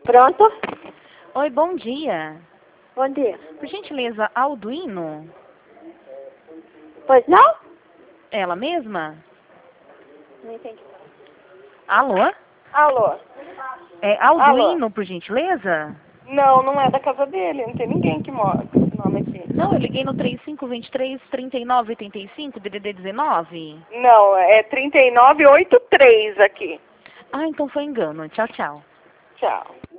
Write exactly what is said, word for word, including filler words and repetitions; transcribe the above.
Pronto? Oi, bom dia. Bom dia. Por gentileza, Alduino? Pois não? Ela mesma? Não entendi. Alô? Alô? É Alduino, por gentileza? Não, não é da casa dele. Não tem ninguém que mora com esse nome aqui. Não, eu liguei no três cinco dois três, três nove oito cinco, D D D dezenove. Não, é trinta e nove oitenta e três aqui. Ah, então foi engano. Tchau, tchau. Tchau.